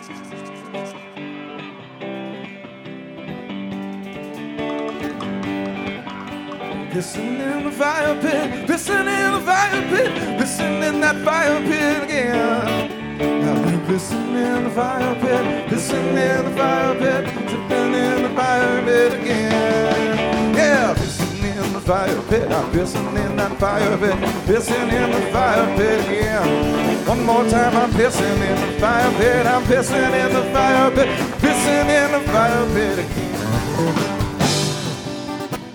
Pissing in the fire pit, pissing in the fire pit, pissing in that fire pit again. I've been pissing in the fire pit, pissing in the fire pit, tipping in the fire pit again. Yeah, pissing in the fire pit, I'm pissing in that fire pit, pissing in the fire pit again. One more time, I'm pissing in the fire pit, I'm pissing in the fire pit, pissing in the fire pit again.